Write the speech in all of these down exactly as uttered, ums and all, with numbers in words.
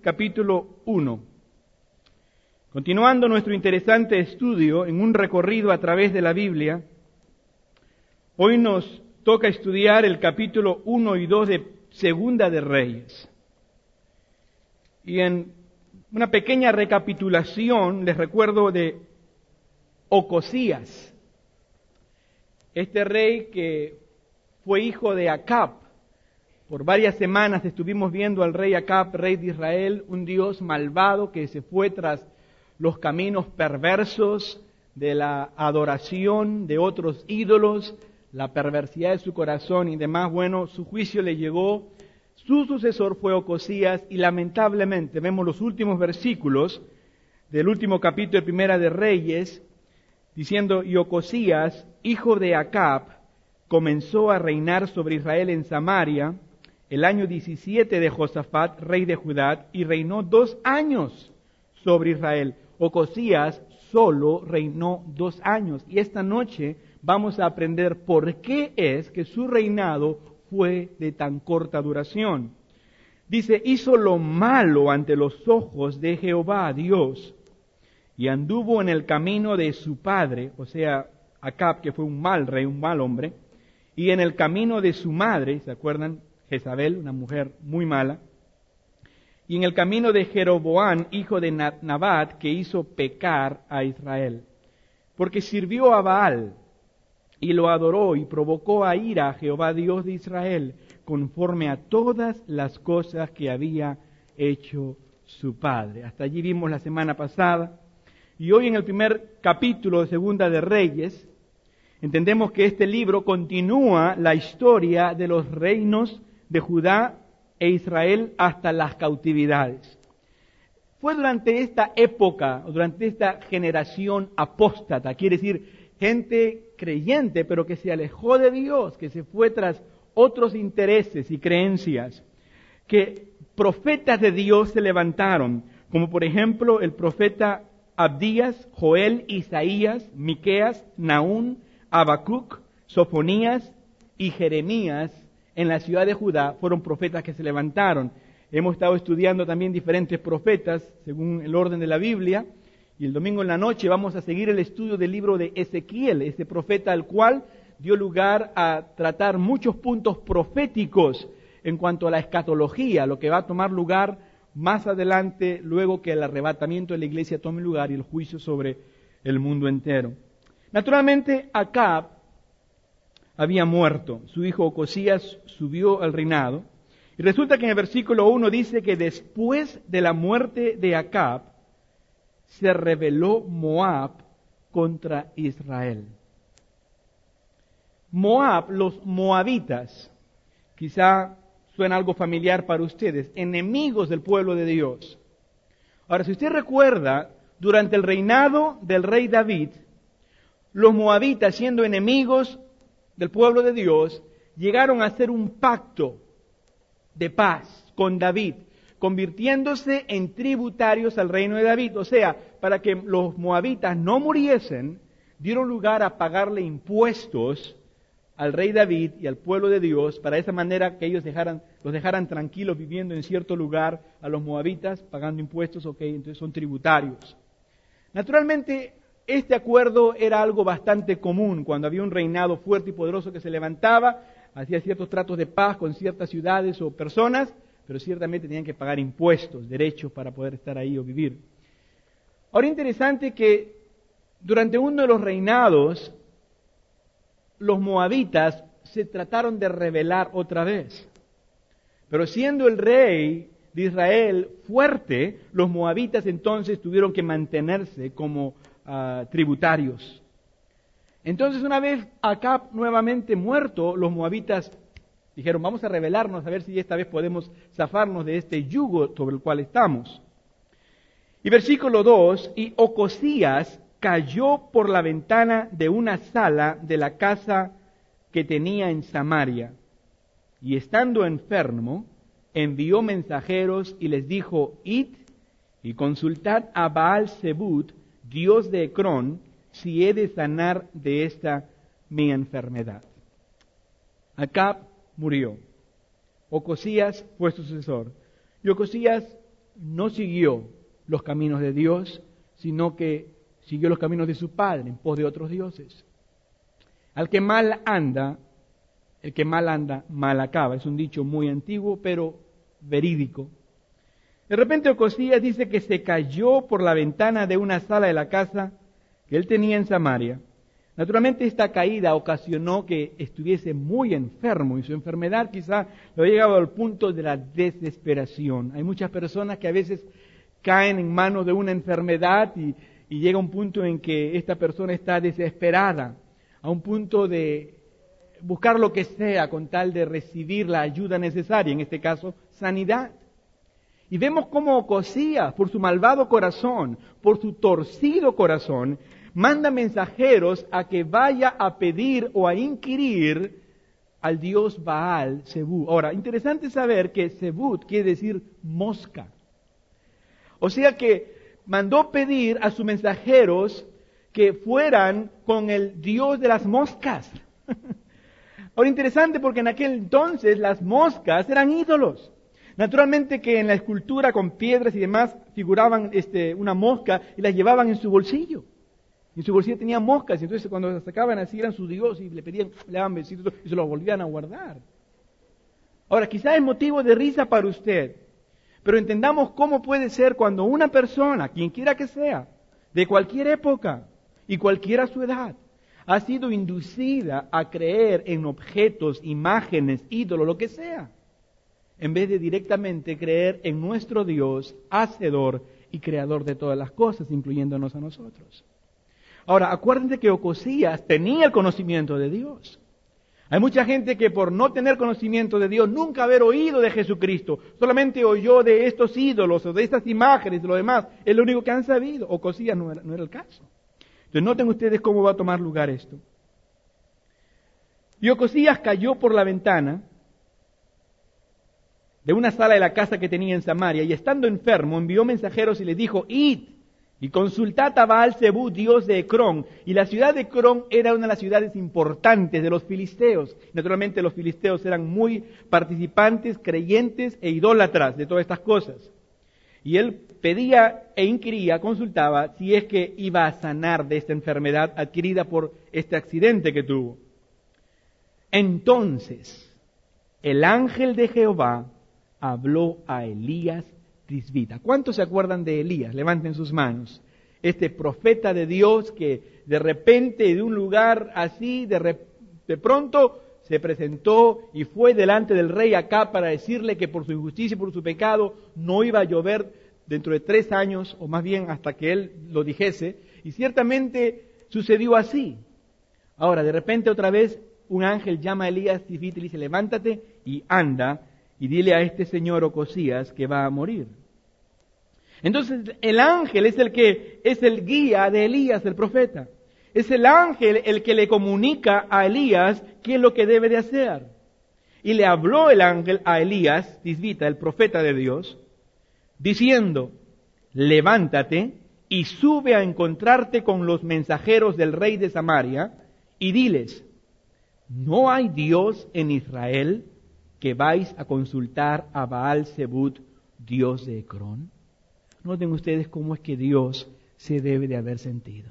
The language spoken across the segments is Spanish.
capítulo uno. Continuando nuestro interesante estudio en un recorrido a través de la Biblia, hoy nos toca estudiar el capítulo uno y dos de Segunda de Reyes. Y en una pequeña recapitulación les recuerdo de Ocosías, este rey que fue hijo de Acab. Por varias semanas estuvimos viendo al rey Acab, rey de Israel, un Dios malvado que se fue tras los caminos perversos de la adoración de otros ídolos, la perversidad de su corazón y demás. Bueno, su juicio le llegó. Su sucesor fue Ocosías y lamentablemente vemos los últimos versículos del último capítulo de Primera de Reyes, diciendo: y Ocosías, hijo de Acab, comenzó a reinar sobre Israel en Samaria el año diecisiete de Josafat, rey de Judá, y reinó dos años sobre Israel. Ocosías solo reinó dos años. Y esta noche vamos a aprender por qué es que su reinado fue de tan corta duración. Dice: hizo lo malo ante los ojos de Jehová Dios, y anduvo en el camino de su padre, o sea, Acab, que fue un mal rey, un mal hombre, y en el camino de su madre, ¿se acuerdan? Jezabel, una mujer muy mala, y en el camino de Jeroboam, hijo de Nabat, que hizo pecar a Israel, porque sirvió a Baal, y lo adoró, y provocó a ira a Jehová Dios de Israel, conforme a todas las cosas que había hecho su padre. Hasta allí vimos la semana pasada. Y hoy en el primer capítulo de Segunda de Reyes, entendemos que este libro continúa la historia de los reinos de Judá e Israel hasta las cautividades. Fue durante esta época, durante esta generación apóstata, quiere decir gente creyente, pero que se alejó de Dios, que se fue tras otros intereses y creencias, que profetas de Dios se levantaron, como por ejemplo el profeta Abdías, Joel, Isaías, Miqueas, Nahum, Habacuc, Sofonías y Jeremías en la ciudad de Judá. Fueron profetas que se levantaron. Hemos estado estudiando también diferentes profetas según el orden de la Biblia, y el domingo en la noche vamos a seguir el estudio del libro de Ezequiel, ese profeta al cual dio lugar a tratar muchos puntos proféticos en cuanto a la escatología, lo que va a tomar lugar más adelante, luego que el arrebatamiento de la iglesia tome lugar y el juicio sobre el mundo entero. Naturalmente, Acab había muerto. Su hijo Ocosías subió al reinado. Y resulta que en el versículo uno dice que después de la muerte de Acab, se rebeló Moab contra Israel. Moab, los moabitas, quizá suena algo familiar para ustedes, enemigos del pueblo de Dios. Ahora, si usted recuerda, durante el reinado del rey David, los moabitas, siendo enemigos del pueblo de Dios, llegaron a hacer un pacto de paz con David, convirtiéndose en tributarios al reino de David. O sea, para que los moabitas no muriesen, dieron lugar a pagarle impuestos al rey David y al pueblo de Dios, para esa manera que ellos dejaran, los dejaran tranquilos viviendo en cierto lugar a los moabitas, pagando impuestos, ok, entonces son tributarios. Naturalmente, este acuerdo era algo bastante común cuando había un reinado fuerte y poderoso que se levantaba, hacía ciertos tratos de paz con ciertas ciudades o personas, pero ciertamente tenían que pagar impuestos, derechos para poder estar ahí o vivir. Ahora, interesante que durante uno de los reinados, los moabitas se trataron de rebelar otra vez. Pero siendo el rey de Israel fuerte, los moabitas entonces tuvieron que mantenerse como uh, tributarios. Entonces, una vez Acab nuevamente muerto, los moabitas dijeron: vamos a rebelarnos a ver si esta vez podemos zafarnos de este yugo sobre el cual estamos. Y versículo dos: y Ocosías cayó por la ventana de una sala de la casa que tenía en Samaria, y estando enfermo, envió mensajeros y les dijo: id y consultad a Baal-Zebut, dios de Ecrón, si he de sanar de esta mi enfermedad. Acab murió. Ocosías fue su sucesor. Y Ocosías no siguió los caminos de Dios, sino que siguió los caminos de su padre en pos de otros dioses. Al que mal anda, el que mal anda, mal acaba. Es un dicho muy antiguo, pero verídico. De repente Ocosías dice que se cayó por la ventana de una sala de la casa que él tenía en Samaria. Naturalmente esta caída ocasionó que estuviese muy enfermo y su enfermedad quizá lo ha llegado al punto de la desesperación. Hay muchas personas que a veces caen en manos de una enfermedad y, y llega un punto en que esta persona está desesperada, a un punto de buscar lo que sea con tal de recibir la ayuda necesaria, en este caso, sanidad. Y vemos cómo Ocosías, por su malvado corazón, por su torcido corazón, manda mensajeros a que vaya a pedir o a inquirir al dios Baal Zebú. Ahora, interesante saber que Zebú quiere decir mosca. O sea que mandó pedir a sus mensajeros que fueran con el dios de las moscas. Ahora, interesante porque en aquel entonces las moscas eran ídolos. Naturalmente que en la escultura con piedras y demás figuraban este, una mosca y la llevaban en su bolsillo. Y en su bolsillo tenían moscas, y entonces cuando las sacaban así eran sus dioses y le pedían, le daban besitos y se los volvían a guardar. Ahora, quizás es motivo de risa para usted, pero entendamos cómo puede ser cuando una persona, quien quiera que sea, de cualquier época y cualquiera su edad, ha sido inducida a creer en objetos, imágenes, ídolos, lo que sea, en vez de directamente creer en nuestro Dios, hacedor y creador de todas las cosas, incluyéndonos a nosotros. Ahora, acuérdense que Ocosías tenía el conocimiento de Dios. Hay mucha gente que por no tener conocimiento de Dios, nunca haber oído de Jesucristo, solamente oyó de estos ídolos o de estas imágenes y lo demás, es lo único que han sabido. Ocosías no era, no era el caso. Entonces noten ustedes cómo va a tomar lugar esto. Y Ocosías cayó por la ventana de una sala de la casa que tenía en Samaria, y estando enfermo envió mensajeros y le dijo, id y consultad a Baal Zebú, dios de Ecrón. Y la ciudad de Ecrón era una de las ciudades importantes de los filisteos. Naturalmente los filisteos eran muy participantes, creyentes e idólatras de todas estas cosas. Y él pedía e inquiría, consultaba si es que iba a sanar de esta enfermedad adquirida por este accidente que tuvo. Entonces el ángel de Jehová habló a Elías Tisbita. ¿Cuántos se acuerdan de Elías? Levanten sus manos. Este profeta de Dios que de repente de un lugar así, de, rep- de pronto se presentó y fue delante del rey Acab para decirle que por su injusticia y por su pecado no iba a llover dentro de tres años, o más bien hasta que él lo dijese, y ciertamente sucedió así. Ahora, de repente otra vez un ángel llama a Elías Tisbita y le dice, levántate y anda, y dile a este señor Ocosías que va a morir. Entonces el ángel es el que es el guía de Elías, el profeta. Es el ángel el que le comunica a Elías qué es lo que debe de hacer. Y le habló el ángel a Elías Tisbita, el profeta de Dios, diciendo, levántate y sube a encontrarte con los mensajeros del rey de Samaria y diles, ¿no hay Dios en Israel que vais a consultar a Baal Zebú, dios de Ecrón? Noten ustedes cómo es que Dios se debe de haber sentido.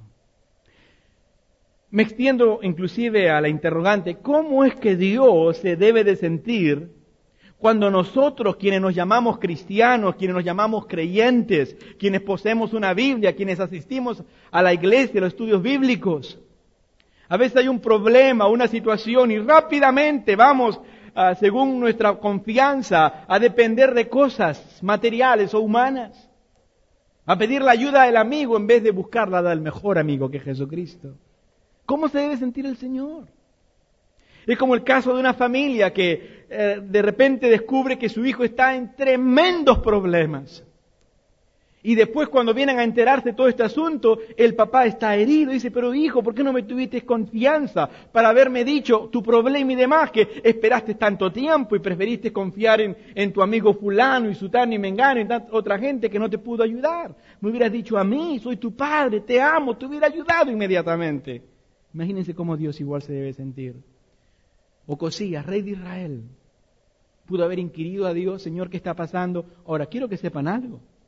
Me extiendo inclusive a la interrogante, ¿cómo es que Dios se debe de sentir cuando nosotros, quienes nos llamamos cristianos, quienes nos llamamos creyentes, quienes poseemos una Biblia, quienes asistimos a la iglesia, a los estudios bíblicos, a veces hay un problema, una situación y rápidamente vamos Uh, según nuestra confianza, a depender de cosas materiales o humanas, a pedir la ayuda del amigo en vez de buscarla del mejor amigo que es Jesucristo? ¿Cómo se debe sentir el Señor? Es como el caso de una familia que eh, de repente descubre que su hijo está en tremendos problemas. Y después cuando vienen a enterarse de todo este asunto, el papá está herido y dice, pero hijo, ¿por qué no me tuviste confianza para haberme dicho tu problema y demás, que esperaste tanto tiempo y preferiste confiar en, en tu amigo fulano y sutano y mengano y tanta otra gente que no te pudo ayudar? Me hubieras dicho a mí, soy tu padre, te amo, te hubiera ayudado inmediatamente. Imagínense cómo Dios igual se debe sentir. Ocosías, rey de Israel, pudo haber inquirido a Dios, Señor, ¿qué está pasando? Ahora, quiero que sepan algo.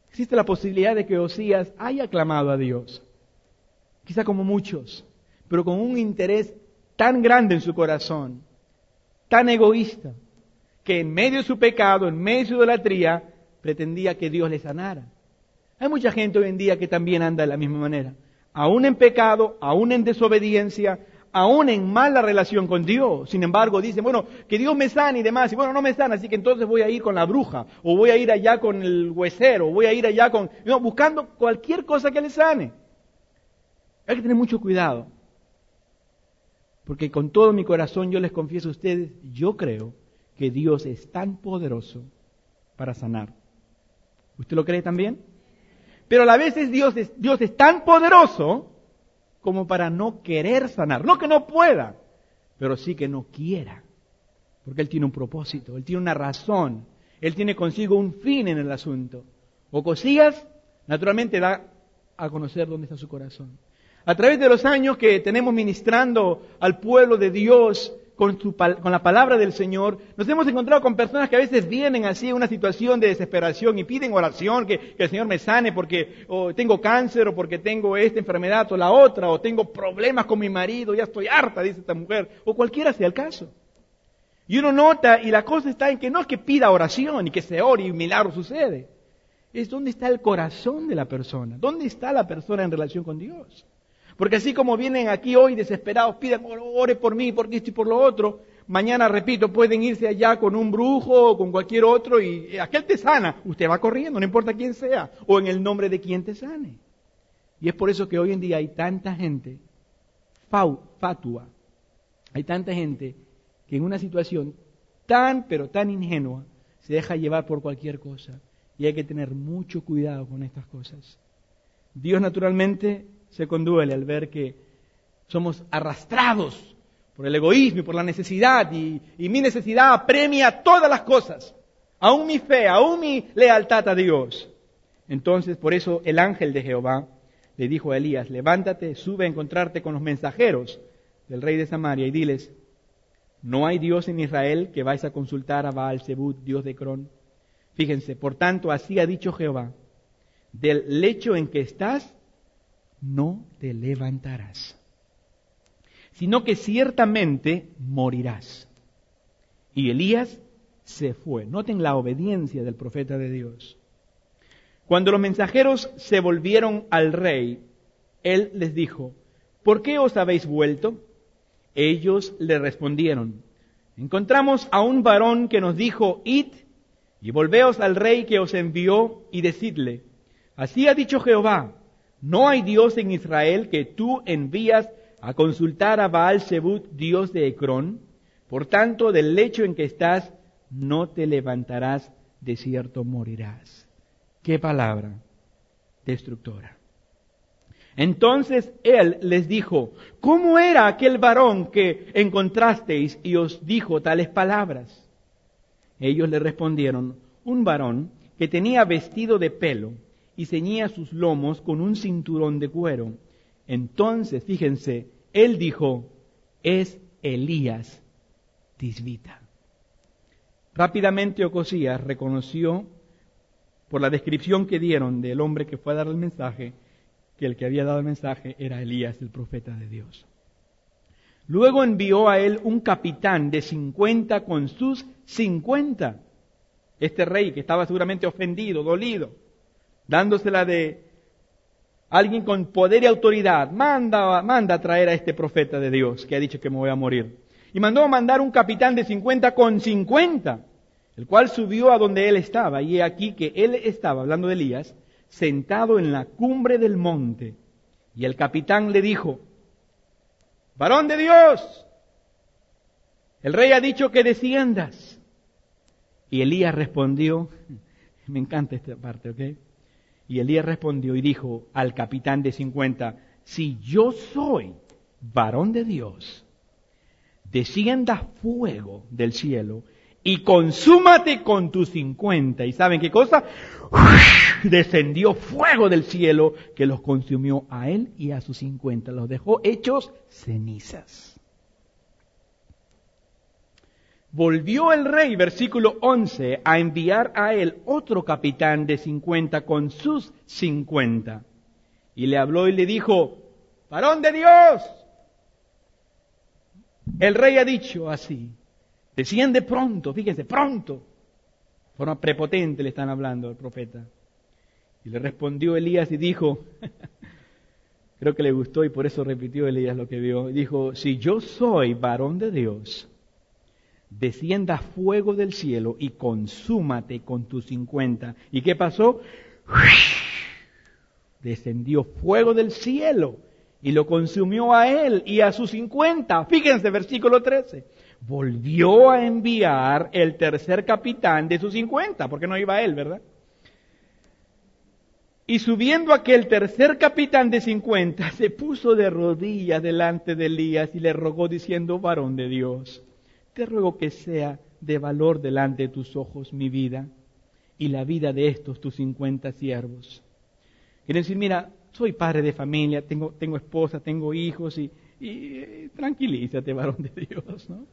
existe la posibilidad de que Osías haya clamado a Dios, quizá como muchos, pero con un interés tan grande en su corazón, tan egoísta, que en medio de su pecado, en medio de su idolatría, pretendía que Dios le sanara. Hay mucha gente hoy en día que también anda de la misma manera, aún en pecado, aún en desobediencia, aún en mala relación con Dios. Sin embargo, dicen, bueno, que Dios me sane y demás. Y bueno, no me sana, así que entonces voy a ir con la bruja, o voy a ir allá con el huesero, o voy a ir allá con... No, buscando cualquier cosa que le sane. Hay que tener mucho cuidado. Porque con todo mi corazón yo les confieso a ustedes, yo creo que Dios es tan poderoso para sanar. ¿Usted lo cree también? Pero a la vez es Dios, es, Dios es tan poderoso como para no querer sanar. No que no pueda, pero sí que no quiera. Porque Él tiene un propósito, Él tiene una razón, Él tiene consigo un fin en el asunto. Ocosías, naturalmente, da a conocer dónde está su corazón. A través de los años que tenemos ministrando al pueblo de Dios con, su, con la palabra del Señor, nos hemos encontrado con personas que a veces vienen así en una situación de desesperación y piden oración, que, que el Señor me sane porque o tengo cáncer o porque tengo esta enfermedad o la otra, o tengo problemas con mi marido, ya estoy harta, dice esta mujer, o cualquiera sea el caso. Y uno nota, y la cosa está en que no es que pida oración y que se ore y un milagro sucede, es dónde está el corazón de la persona, dónde está la persona en relación con Dios. Porque así como vienen aquí hoy desesperados, pidan, ore por mí, por esto y por lo otro, mañana, repito, pueden irse allá con un brujo o con cualquier otro y aquel te sana. Usted va corriendo, no importa quién sea, o en el nombre de quien te sane. Y es por eso que hoy en día hay tanta gente fau, fatua, hay tanta gente que en una situación tan, pero tan ingenua, se deja llevar por cualquier cosa. Y hay que tener mucho cuidado con estas cosas. Dios naturalmente se conduele al ver que somos arrastrados por el egoísmo y por la necesidad, y, y mi necesidad apremia todas las cosas, aún mi fe, aún mi lealtad a Dios. Entonces, por eso el ángel de Jehová le dijo a Elías, levántate, sube a encontrarte con los mensajeros del rey de Samaria y diles, ¿no hay Dios en Israel que vais a consultar a Baal-Zebub, Dios de Ecrón? Fíjense, por tanto, así ha dicho Jehová, del lecho en que estás, no te levantarás, sino que ciertamente morirás. Y Elías se fue. Noten la obediencia del profeta de Dios. Cuando los mensajeros se volvieron al rey, él les dijo, ¿por qué os habéis vuelto? Ellos le respondieron, encontramos a un varón que nos dijo, id y volveos al rey que os envió y decidle, así ha dicho Jehová, ¿no hay Dios en Israel que tú envías a consultar a Baal-Zebub, Dios de Ecrón? Por tanto, del lecho en que estás, no te levantarás, de cierto morirás. ¡Qué palabra destructora! Entonces él les dijo, ¿cómo era aquel varón que encontrasteis y os dijo tales palabras? Ellos le respondieron, un varón que tenía vestido de pelo, y ceñía sus lomos con un cinturón de cuero. Entonces, fíjense, él dijo, es Elías Tisbita. Rápidamente Ocosías reconoció, por la descripción que dieron del hombre que fue a dar el mensaje, que el que había dado el mensaje era Elías, el profeta de Dios. Luego envió a él un capitán de cincuenta con sus cincuenta. Este rey que estaba seguramente ofendido, dolido, dándosela de alguien con poder y autoridad, manda, manda a traer a este profeta de Dios que ha dicho que me voy a morir. Y mandó a mandar un capitán de cincuenta con cincuenta, el cual subió a donde él estaba. Y he aquí que él estaba, hablando de Elías, sentado en la cumbre del monte. Y el capitán le dijo, varón de Dios, el rey ha dicho que desciendas. Y Elías respondió, me encanta esta parte, ¿ok? Y Elías respondió y dijo al capitán de cincuenta, si yo soy varón de Dios, descienda fuego del cielo y consúmate con tus cincuenta. ¿Y saben qué cosa? Descendió fuego del cielo que los consumió a él y a sus cincuenta. Los dejó hechos cenizas. Volvió el rey, versículo once, a enviar a él otro capitán de cincuenta con sus cincuenta. Y le habló y le dijo, varón de Dios, el rey ha dicho así, desciende pronto, fíjese, pronto. De forma prepotente le están hablando al profeta. Y le respondió Elías y dijo, creo que le gustó y por eso repitió Elías lo que vio. Dijo, si yo soy varón de Dios, descienda fuego del cielo y consúmate con tus cincuenta. ¿Y qué pasó? Descendió fuego del cielo y lo consumió a él y a sus cincuenta. Fíjense, versículo trece. Volvió a enviar el tercer capitán de sus cincuenta, porque no iba él, ¿verdad? Y subiendo aquel tercer capitán de cincuenta, se puso de rodillas delante de Elías y le rogó diciendo, varón de Dios, te ruego que sea de valor delante de tus ojos mi vida y la vida de estos tus cincuenta siervos. Quiere decir, mira, soy padre de familia, tengo, tengo esposa, tengo hijos y, y, y tranquilízate, varón de Dios, ¿no?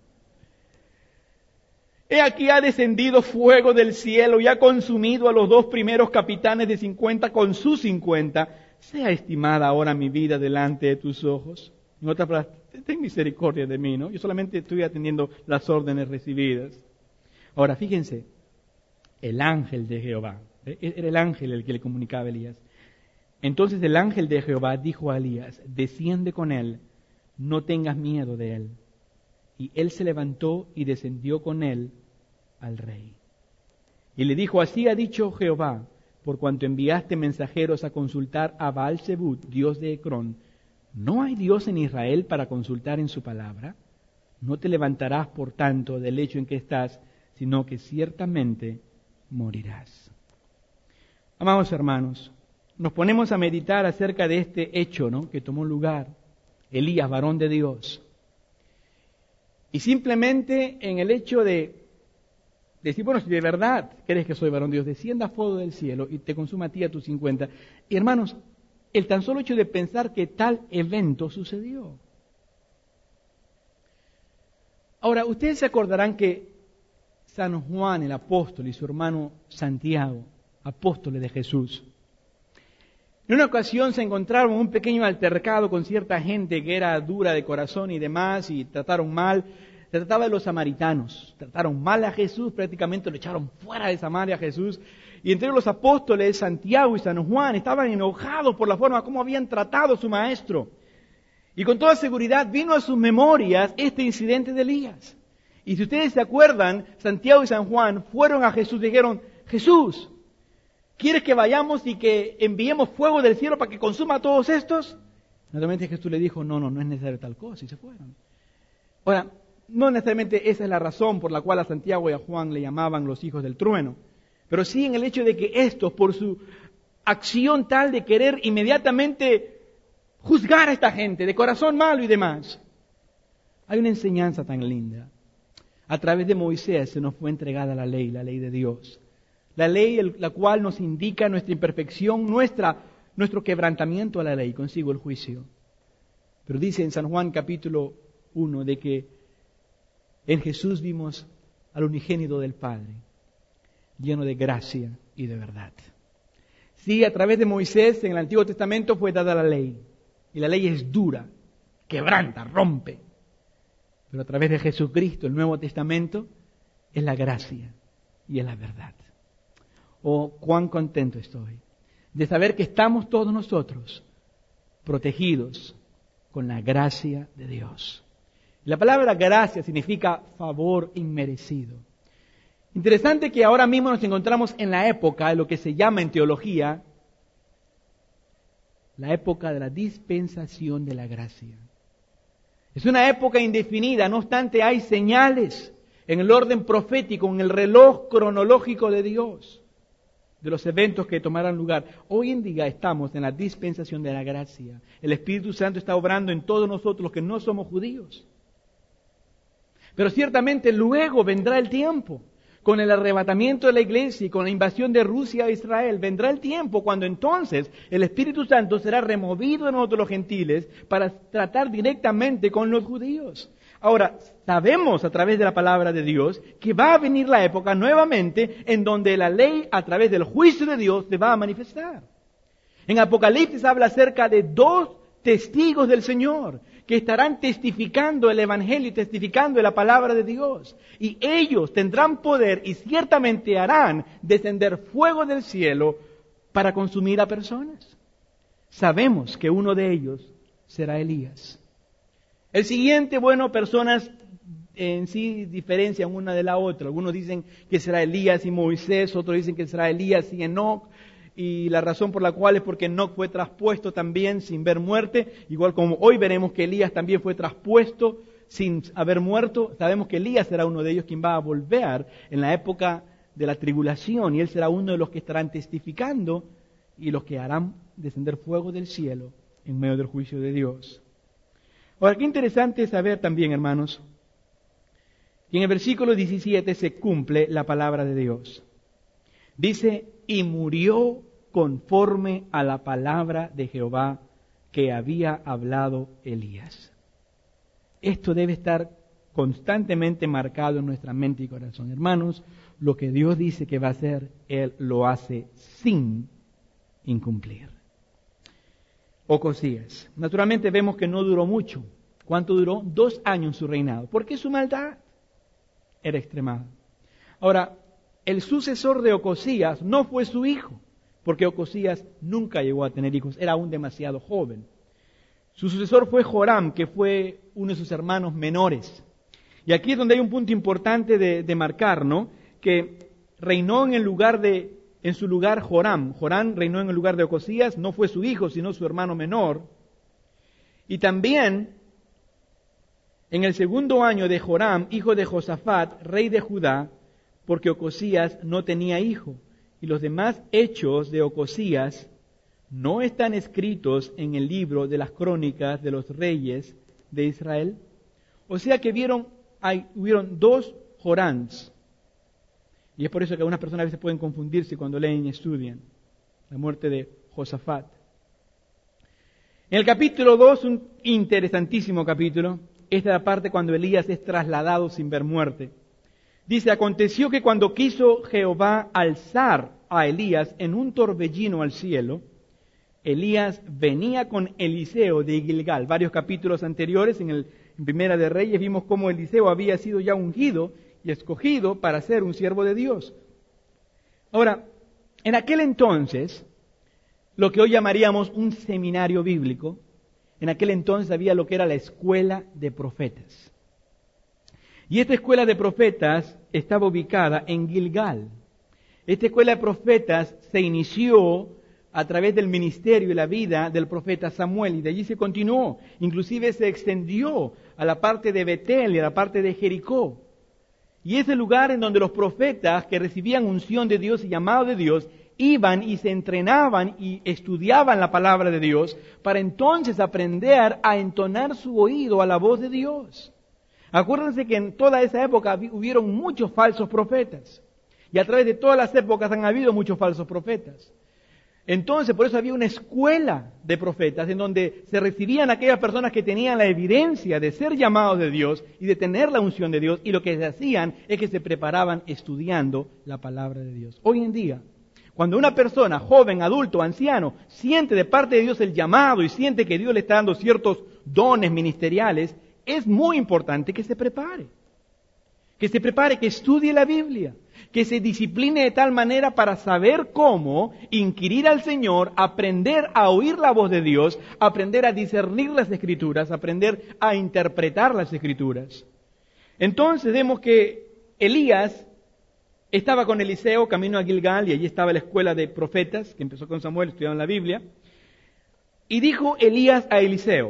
He aquí ha descendido fuego del cielo y ha consumido a los dos primeros capitanes de cincuenta con sus cincuenta. Sea estimada ahora mi vida delante de tus ojos. En otras palabras, ten misericordia de mí, ¿no? Yo solamente estoy atendiendo las órdenes recibidas. Ahora, fíjense, el ángel de Jehová, era el ángel el que le comunicaba a Elías. Entonces el ángel de Jehová dijo a Elías, desciende con él, no tengas miedo de él. Y él se levantó y descendió con él al rey. Y le dijo, así ha dicho Jehová, por cuanto enviaste mensajeros a consultar a Baal-Zebub, dios de Ecrón, ¿no hay Dios en Israel para consultar en su palabra? No te levantarás, por tanto, del lecho en que estás, sino que ciertamente morirás. Amados hermanos, nos ponemos a meditar acerca de este hecho, ¿no?, que tomó lugar. Elías, varón de Dios. Y simplemente en el hecho de decir, bueno, si de verdad crees que soy varón de Dios, descienda fuego del cielo y te consuma a ti a tus cincuenta. Y hermanos, el tan solo hecho de pensar que tal evento sucedió. Ahora, ustedes se acordarán que San Juan, el apóstol, y su hermano Santiago, apóstoles de Jesús, en una ocasión se encontraron un pequeño altercado con cierta gente que era dura de corazón y demás, y trataron mal. Se trataba de los samaritanos. Trataron mal a Jesús, prácticamente lo echaron fuera de Samaria a Jesús. Y entre los apóstoles, Santiago y San Juan, estaban enojados por la forma como habían tratado a su maestro. Y con toda seguridad vino a sus memorias este incidente de Elías. Y si ustedes se acuerdan, Santiago y San Juan fueron a Jesús y dijeron, Jesús, ¿quieres que vayamos y que enviemos fuego del cielo para que consuma a todos estos? Naturalmente Jesús le dijo, no, no, no es necesario tal cosa, y se fueron. Ahora, no necesariamente esa es la razón por la cual a Santiago y a Juan le llamaban los hijos del trueno, pero sí en el hecho de que estos, por su acción tal de querer inmediatamente juzgar a esta gente, de corazón malo y demás. Hay una enseñanza tan linda. A través de Moisés se nos fue entregada la ley, la ley de Dios. La ley, el, la cual nos indica nuestra imperfección, nuestra, nuestro quebrantamiento a la ley, consigo el juicio. Pero dice en San Juan capítulo uno de que en Jesús vimos al unigénito del Padre, lleno de gracia y de verdad. Sí, a través de Moisés en el Antiguo Testamento fue dada la ley. Y la ley es dura, quebranta, rompe. Pero a través de Jesucristo, el Nuevo Testamento, es la gracia y es la verdad. Oh, cuán contento estoy de saber que estamos todos nosotros protegidos con la gracia de Dios. La palabra gracia significa favor inmerecido. Interesante que ahora mismo nos encontramos en la época de lo que se llama en teología la época de la dispensación de la gracia. Es una época indefinida, no obstante hay señales en el orden profético, en el reloj cronológico de Dios, de los eventos que tomarán lugar. Hoy en día estamos en la dispensación de la gracia. El Espíritu Santo está obrando en todos nosotros los que no somos judíos. Pero ciertamente luego vendrá el tiempo, con el arrebatamiento de la iglesia y con la invasión de Rusia a Israel, vendrá el tiempo cuando entonces el Espíritu Santo será removido de nosotros los gentiles para tratar directamente con los judíos. Ahora, sabemos a través de la palabra de Dios que va a venir la época nuevamente en donde la ley a través del juicio de Dios se va a manifestar. En Apocalipsis habla acerca de dos testigos del Señor que estarán testificando el Evangelio y testificando la palabra de Dios. Y ellos tendrán poder y ciertamente harán descender fuego del cielo para consumir a personas. Sabemos que uno de ellos será Elías. El siguiente, bueno, personas en sí diferencian una de la otra. Algunos dicen que será Elías y Moisés, otros dicen que será Elías y Enoc. Y la razón por la cual es porque Enoc fue traspuesto también sin ver muerte, igual como hoy veremos que Elías también fue traspuesto sin haber muerto. Sabemos que Elías será uno de ellos quien va a volver en la época de la tribulación, y él será uno de los que estarán testificando y los que harán descender fuego del cielo en medio del juicio de Dios. Ahora, qué interesante es saber también, hermanos, que en el versículo diecisiete se cumple la palabra de Dios. Dice, y murió conforme a la palabra de Jehová que había hablado Elías. Esto debe estar constantemente marcado en nuestra mente y corazón. Hermanos, lo que Dios dice que va a hacer, Él lo hace sin incumplir. Ocosías. Naturalmente vemos que no duró mucho. ¿Cuánto duró? Dos años en su reinado. ¿Por qué su maldad era extremada? Ahora, el sucesor de Ocosías no fue su hijo, porque Ocosías nunca llegó a tener hijos, era aún demasiado joven. Su sucesor fue Joram, que fue uno de sus hermanos menores. Y aquí es donde hay un punto importante de, de marcar, ¿no? Que reinó en el lugar de, en su lugar Joram. Joram reinó en el lugar de Ocosías, no fue su hijo, sino su hermano menor. Y también, en el segundo año de Joram, hijo de Josafat, rey de Judá, porque Ocosías no tenía hijo. Y los demás hechos de Ocosías no están escritos en el libro de las crónicas de los reyes de Israel. O sea que vieron, hay, hubieron dos Jorams. Y es por eso que algunas personas a veces pueden confundirse cuando leen y estudian la muerte de Josafat. En el capítulo dos, un interesantísimo capítulo, esta es la parte cuando Elías es trasladado sin ver muerte. Dice, aconteció que cuando quiso Jehová alzar a Elías en un torbellino al cielo, Elías venía con Eliseo de Gilgal. Varios capítulos anteriores, en, el, en Primera de Reyes, vimos cómo Eliseo había sido ya ungido y escogido para ser un siervo de Dios. Ahora, en aquel entonces, lo que hoy llamaríamos un seminario bíblico, en aquel entonces había lo que era la escuela de profetas. Y esta escuela de profetas estaba ubicada en Gilgal. Esta escuela de profetas se inició a través del ministerio y la vida del profeta Samuel, y de allí se continuó. Inclusive se extendió a la parte de Betel y a la parte de Jericó. Y es el lugar en donde los profetas que recibían unción de Dios y llamado de Dios, iban y se entrenaban y estudiaban la palabra de Dios para entonces aprender a entonar su oído a la voz de Dios. Acuérdense que en toda esa época hubieron muchos falsos profetas. Y a través de todas las épocas han habido muchos falsos profetas. Entonces, por eso había una escuela de profetas en donde se recibían aquellas personas que tenían la evidencia de ser llamados de Dios y de tener la unción de Dios, y lo que se hacían es que se preparaban estudiando la palabra de Dios. Hoy en día, cuando una persona, joven, adulto, anciano, siente de parte de Dios el llamado y siente que Dios le está dando ciertos dones ministeriales, es muy importante que se prepare. Que se prepare, que estudie la Biblia, que se discipline de tal manera para saber cómo inquirir al Señor, aprender a oír la voz de Dios, aprender a discernir las Escrituras, aprender a interpretar las Escrituras. Entonces vemos que Elías estaba con Eliseo camino a Gilgal, y allí estaba la escuela de profetas, que empezó con Samuel, estudiaban la Biblia. Y dijo Elías a Eliseo,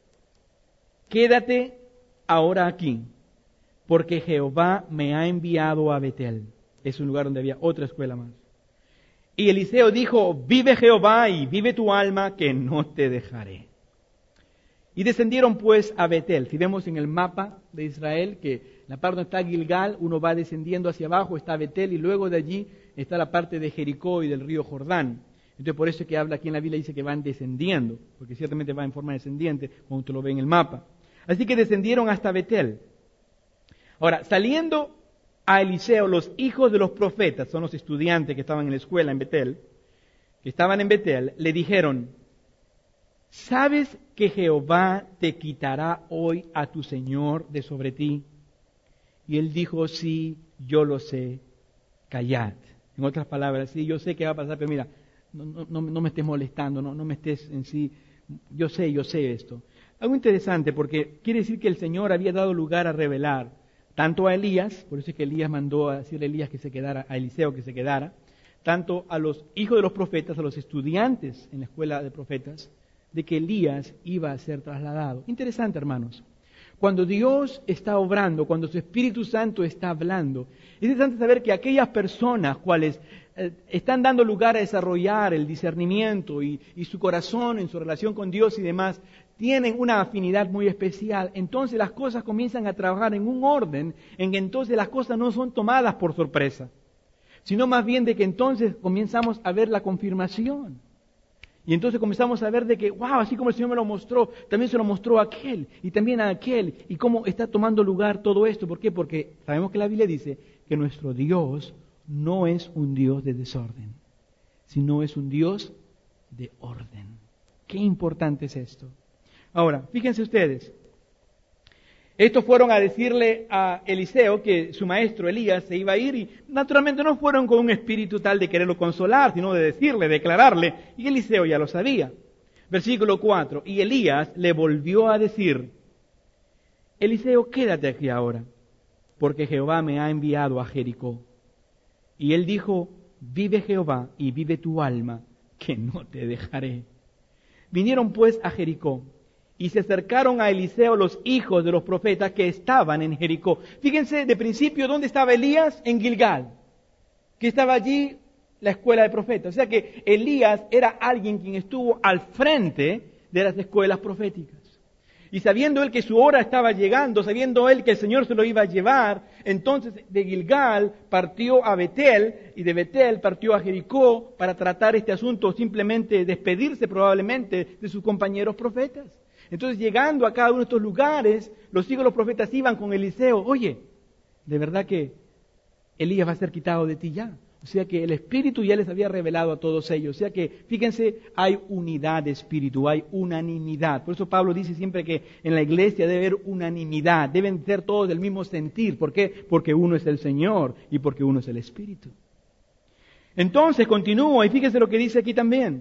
quédate ahora aquí, porque Jehová me ha enviado a Betel. Es un lugar donde había otra escuela más. Y Eliseo dijo, vive Jehová y vive tu alma, que no te dejaré. Y descendieron pues a Betel. Si vemos en el mapa de Israel que la parte donde está Gilgal, uno va descendiendo hacia abajo, está Betel, y luego de allí está la parte de Jericó y del río Jordán. Entonces por eso es que habla aquí en la Biblia, dice que van descendiendo, porque ciertamente va en forma descendiente, como usted lo ve en el mapa. Así que descendieron hasta Betel. Ahora, saliendo a Eliseo, los hijos de los profetas, son los estudiantes que estaban en la escuela en Betel, que estaban en Betel, le dijeron: ¿sabes que Jehová te quitará hoy a tu señor de sobre ti? Y él dijo: sí, yo lo sé, callad. En otras palabras, sí, yo sé que va a pasar, pero mira, no, no, no, no me estés molestando, no, no me estés en sí, yo sé, yo sé esto. Algo interesante, porque quiere decir que el Señor había dado lugar a revelar tanto a Elías, por eso es que Elías mandó a decirle a Elías que se quedara, a Eliseo que se quedara, tanto a los hijos de los profetas, a los estudiantes en la escuela de profetas, de que Elías iba a ser trasladado. Interesante, hermanos. Cuando Dios está obrando, cuando su Espíritu Santo está hablando, es interesante saber que aquellas personas cuales eh, están dando lugar a desarrollar el discernimiento y, y su corazón en su relación con Dios y demás, tienen una afinidad muy especial. Entonces las cosas comienzan a trabajar en un orden en que entonces las cosas no son tomadas por sorpresa, sino más bien de que entonces comenzamos a ver la confirmación. Y entonces comenzamos a ver de que, wow, así como el Señor me lo mostró, también se lo mostró a aquel, y también a aquel, y cómo está tomando lugar todo esto. ¿Por qué? Porque sabemos que la Biblia dice que nuestro Dios no es un Dios de desorden, sino es un Dios de orden. Qué importante es esto. Ahora, fíjense ustedes, estos fueron a decirle a Eliseo que su maestro Elías se iba a ir y naturalmente no fueron con un espíritu tal de quererlo consolar, sino de decirle, declararle, y Eliseo ya lo sabía. Versículo cuatro, y Elías le volvió a decir: Eliseo, quédate aquí ahora, porque Jehová me ha enviado a Jericó. Y él dijo: vive Jehová y vive tu alma, que no te dejaré. Vinieron pues a Jericó. Y se acercaron a Eliseo los hijos de los profetas que estaban en Jericó. Fíjense, de principio, ¿dónde estaba Elías? En Gilgal, que estaba allí la escuela de profetas. O sea que Elías era alguien quien estuvo al frente de las escuelas proféticas. Y sabiendo él que su hora estaba llegando, sabiendo él que el Señor se lo iba a llevar, entonces de Gilgal partió a Betel, y de Betel partió a Jericó para tratar este asunto, simplemente despedirse probablemente de sus compañeros profetas. Entonces, llegando a cada uno de estos lugares, los hijos de los profetas iban con Eliseo: oye, de verdad que Elías va a ser quitado de ti ya. O sea que el Espíritu ya les había revelado a todos ellos. O sea que, fíjense, hay unidad de espíritu, hay unanimidad. Por eso Pablo dice siempre que en la iglesia debe haber unanimidad, deben ser todos del mismo sentir. ¿Por qué? Porque uno es el Señor y porque uno es el Espíritu. Entonces, continúa y fíjense lo que dice aquí también.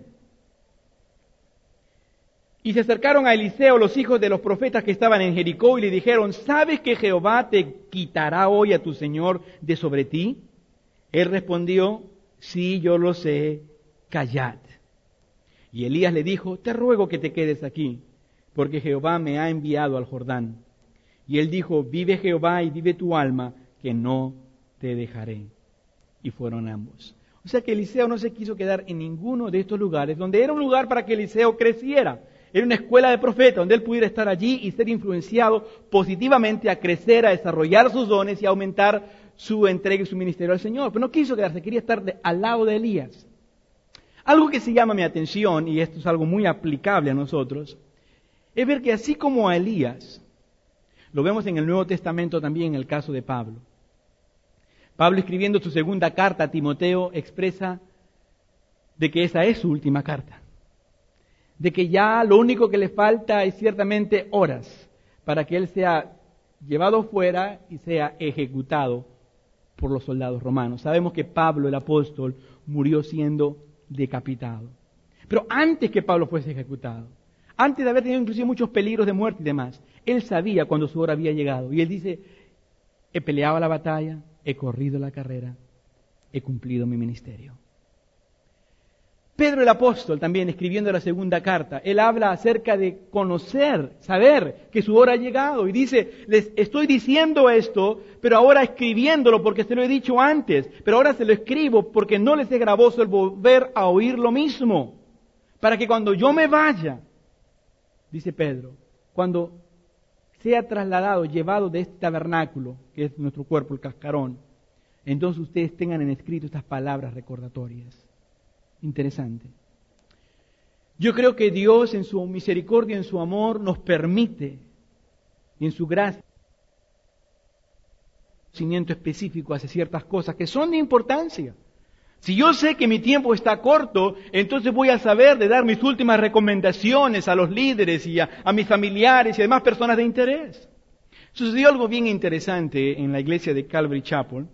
Y se acercaron a Eliseo los hijos de los profetas que estaban en Jericó y le dijeron: ¿sabes que Jehová te quitará hoy a tu señor de sobre ti? Él respondió: sí, yo lo sé, callad. Y Elías le dijo: te ruego que te quedes aquí, porque Jehová me ha enviado al Jordán. Y él dijo: vive Jehová y vive tu alma, que no te dejaré. Y fueron ambos. O sea que Eliseo no se quiso quedar en ninguno de estos lugares, donde era un lugar para que Eliseo creciera. Era una escuela de profetas donde él pudiera estar allí y ser influenciado positivamente a crecer, a desarrollar sus dones y a aumentar su entrega y su ministerio al Señor. Pero no quiso quedarse, quería estar de, al lado de Elías. Algo que sí llama mi atención, y esto es algo muy aplicable a nosotros, es ver que así como a Elías, lo vemos en el Nuevo Testamento también en el caso de Pablo. Pablo, escribiendo su segunda carta a Timoteo, expresa de que esa es su última carta. De que ya lo único que le falta es ciertamente horas para que él sea llevado fuera y sea ejecutado por los soldados romanos. Sabemos que Pablo, el apóstol, murió siendo decapitado. Pero antes que Pablo fuese ejecutado, antes de haber tenido inclusive muchos peligros de muerte y demás, él sabía cuando su hora había llegado. Y él dice: he peleado la batalla, he corrido la carrera, he cumplido mi ministerio. Pedro el apóstol también, escribiendo la segunda carta, él habla acerca de conocer, saber que su hora ha llegado. Y dice: les estoy diciendo esto, pero ahora escribiéndolo porque se lo he dicho antes. Pero ahora se lo escribo porque no les es gravoso el volver a oír lo mismo. Para que cuando yo me vaya, dice Pedro, cuando sea trasladado, llevado de este tabernáculo, que es nuestro cuerpo, el cascarón, entonces ustedes tengan en escrito estas palabras recordatorias. Interesante. Yo creo que Dios en su misericordia, en su amor, nos permite y en su gracia, conocimiento específico hacia ciertas cosas que son de importancia. Si yo sé que mi tiempo está corto, entonces voy a saber de dar mis últimas recomendaciones a los líderes y a, a mis familiares y a demás personas de interés. Sucedió algo bien interesante en la iglesia de Calvary Chapel,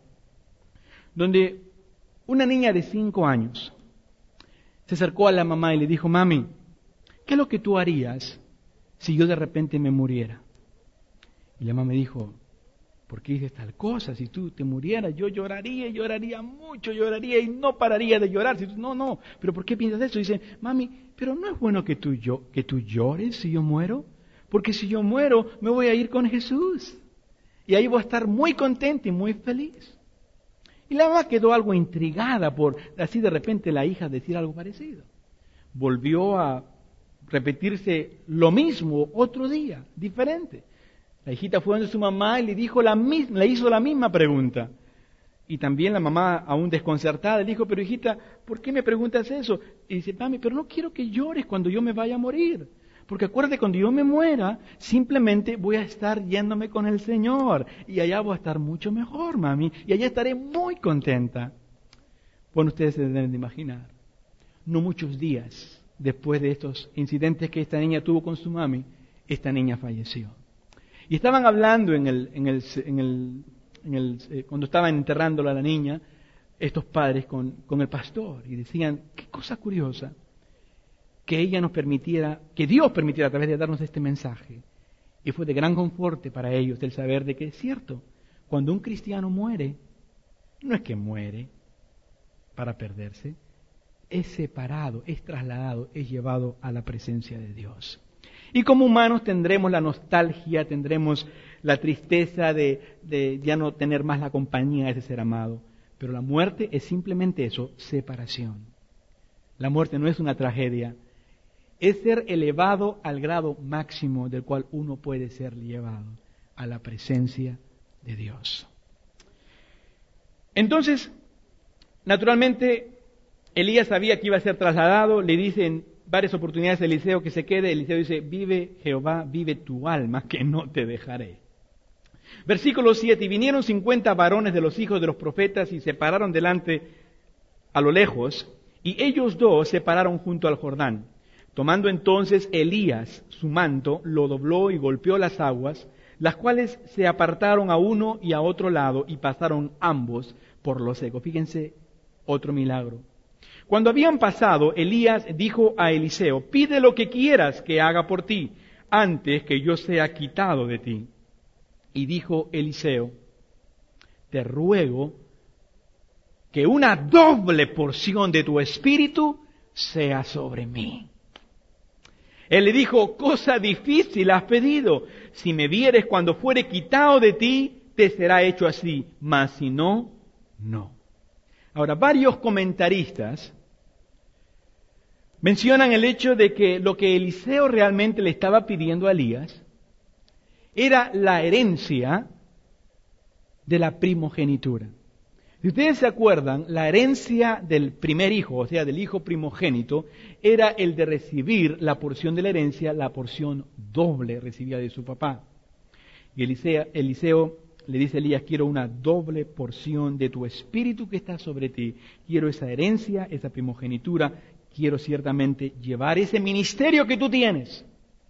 donde una niña de cinco años se acercó a la mamá y le dijo: mami, ¿qué es lo que tú harías si yo de repente me muriera? Y la mamá me dijo: ¿por qué dices tal cosa? Si tú te murieras, yo lloraría, lloraría mucho, lloraría y no pararía de llorar. Si tú, no, no, pero ¿por qué piensas eso? Dice: mami, pero no es bueno que tú, yo, que tú llores si yo muero, porque si yo muero me voy a ir con Jesús y ahí voy a estar muy contenta y muy feliz. Y la mamá quedó algo intrigada por así de repente la hija decir algo parecido. Volvió a repetirse lo mismo otro día, diferente. La hijita fue donde su mamá y le dijo la misma, le hizo la misma pregunta. Y también la mamá, aún desconcertada, le dijo: pero hijita, ¿por qué me preguntas eso? Y dice: mami, pero no quiero que llores cuando yo me vaya a morir. Porque acuérdate, cuando yo me muera, simplemente voy a estar yéndome con el Señor. Y allá voy a estar mucho mejor, mami. Y allá estaré muy contenta. Bueno, ustedes se deben de imaginar. No muchos días después de estos incidentes que esta niña tuvo con su mami, esta niña falleció. Y estaban hablando en el, en el, en el, en el, eh, cuando estaban enterrándola a la niña, estos padres con, con el pastor, y decían: qué cosa curiosa, que ella nos permitiera, que Dios permitiera a través de darnos este mensaje. Y fue de gran conforte para ellos el saber de que es cierto, cuando un cristiano muere, no es que muere para perderse, es separado, es trasladado, es llevado a la presencia de Dios. Y como humanos tendremos la nostalgia, tendremos la tristeza de, de ya no tener más la compañía de ese ser amado. Pero la muerte es simplemente eso, separación. La muerte no es una tragedia, es ser elevado al grado máximo del cual uno puede ser llevado a la presencia de Dios. Entonces, naturalmente, Elías sabía que iba a ser trasladado, le dicen varias oportunidades a Eliseo que se quede. Eliseo dice: vive Jehová, vive tu alma, que no te dejaré. Versículo siete: y vinieron cincuenta varones de los hijos de los profetas y se pararon delante a lo lejos, y ellos dos se pararon junto al Jordán. Tomando entonces Elías su manto, lo dobló y golpeó las aguas, las cuales se apartaron a uno y a otro lado y pasaron ambos por lo seco. Fíjense, otro milagro. Cuando habían pasado, Elías dijo a Eliseo: pide lo que quieras que haga por ti, antes que yo sea quitado de ti. Y dijo Eliseo: te ruego que una doble porción de tu espíritu sea sobre mí. Él le dijo: cosa difícil has pedido. Si me vieres cuando fuere quitado de ti, te será hecho así. Mas si no, no. Ahora, varios comentaristas mencionan el hecho de que lo que Eliseo realmente le estaba pidiendo a Elías era la herencia de la primogenitura. Si ustedes se acuerdan, la herencia del primer hijo, o sea, del hijo primogénito, era el de recibir la porción de la herencia, la porción doble recibida de su papá. Y Eliseo, Eliseo le dice a Elías: quiero una doble porción de tu espíritu que está sobre ti. Quiero esa herencia, esa primogenitura. Quiero ciertamente llevar ese ministerio que tú tienes.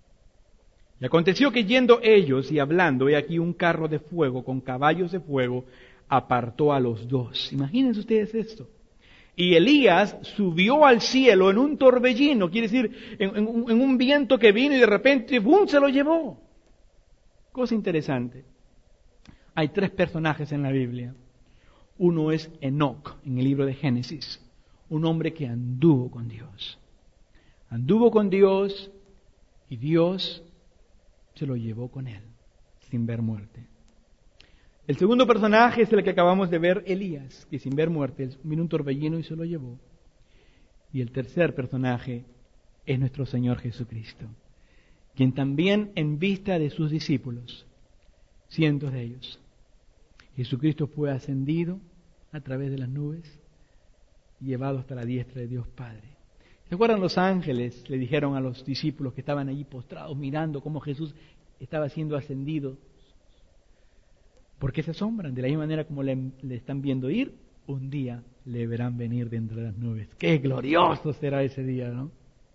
Y aconteció que yendo ellos y hablando, he aquí un carro de fuego con caballos de fuego apartó a los dos. Imagínense ustedes esto. Y Elías subió al cielo en un torbellino, quiere decir, en, en, en un viento que vino y de repente, ¡bum!, se lo llevó. Cosa interesante. Hay tres personajes en la Biblia. Uno es Enoc, en el libro de Génesis. Un hombre que anduvo con Dios. Anduvo con Dios y Dios se lo llevó con él, sin ver muerte. El segundo personaje es el que acabamos de ver, Elías, que sin ver muerte vino un torbellino y se lo llevó. Y el tercer personaje es nuestro Señor Jesucristo, quien también en vista de sus discípulos, cientos de ellos, Jesucristo fue ascendido a través de las nubes, llevado hasta la diestra de Dios Padre. ¿Se acuerdan? Los ángeles le dijeron a los discípulos que estaban allí postrados mirando cómo Jesús estaba siendo ascendido. ¿Por qué se asombran? De la misma manera como le, le están viendo ir, un día le verán venir de entre las nubes. ¡Qué glorioso será ese día!, ¿no?